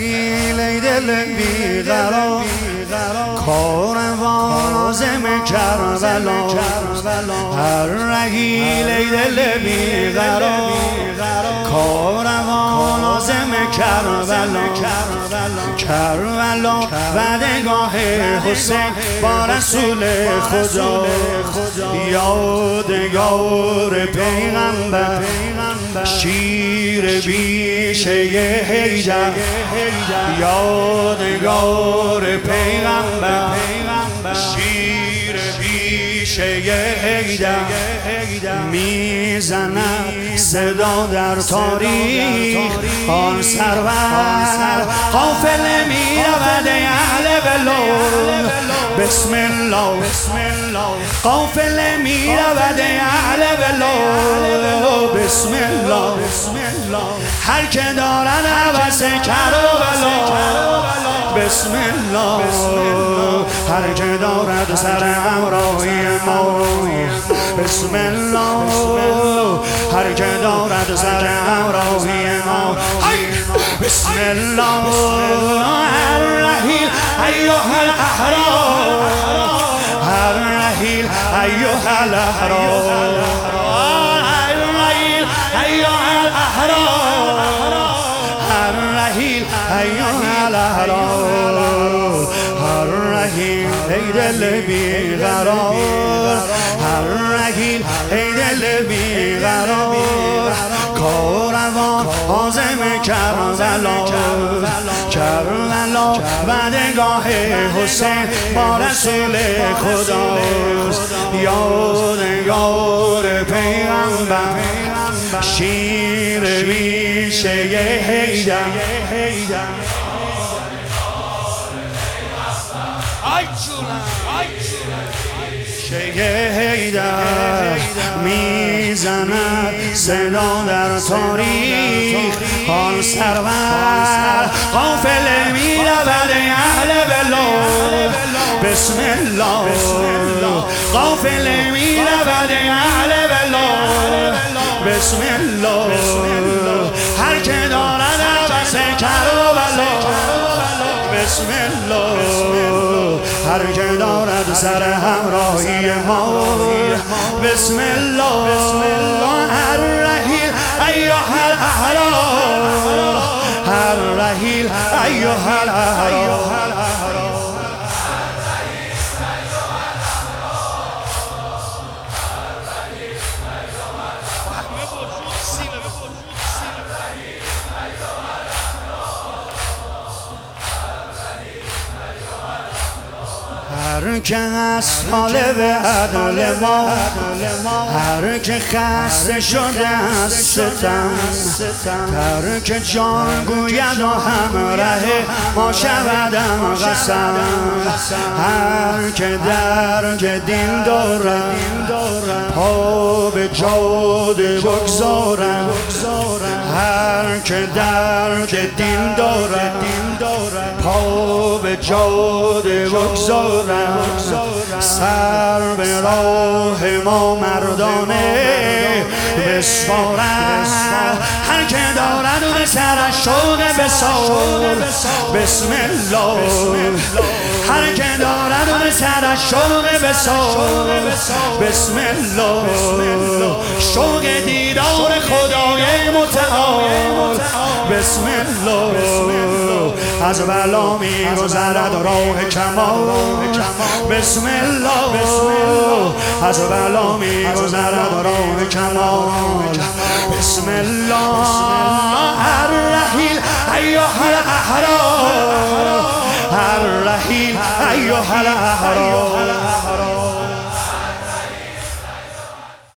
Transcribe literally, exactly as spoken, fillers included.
رحیل ای دل بیقرار، کاروان عازم کربلا. هر رحیل ای دل بیقرار، کاروان عازم کربلا. کربلا بدگاه حسین با رسول خدا، یادگار پیغمبر، شیر بیشه حیدر. یادگار پیغمبر، شیر بیشه حیدر. میزند صدا در تاریخ آن سرور، قافله میرود اهل بلاد. بسم الله قافله میرود اهل بلاد. بسم الله هر که دارد عوض کربلا. بسم الله هر که دارد سر همراهی ما. بسم الله هر که دارد سر همراهی ما. بسم الله الرحیل ایها الاحرار، الرحیل ایها الاحرار، الرحیل ایها الاحرار، الرحیل ایها الاحرار. الرحیل ای دل بیقرار، الرحیل ای دل بیقرار، کاروان عازم کربلا. کربلا بدگاه حسین با رسول خداست، یادگار پیغمبر، شیر بیشه حیدر. حیدر میزند صدا در تاریخ آن سرور، قافله میرود اهل بلاد. بسم الله قافله میرود اهل بلاد. بسم الله هر که دارد عوض کربلا. بسم الله هر که دارد سر همراهی ما. بسم الله الرحیل ایها الاحرار، الرحیل ایها الاحرار. هر که از طالب عدل ما، هر که خسته شده از ستم، هر که جان گوید و همراه ما شودم قسم. هر که درک دین دارد پا به جاده بگذارد، هر که درک دین دارد پا به جاده بگذارد، سر به راه ما مردانه بسپارد. هر که دارد به سرش شوق وصال. بسم الله هر که دارد به سرش شوق وصال. بسم الله شوق دیدار خدای متعال. بسم الله از بلا می‌گذرد راه کمال. بسم الله از بلا می‌گذرد راه کمال. بسم الله الرحیل ایها الاحرار، الرحیل ایها الاحرار.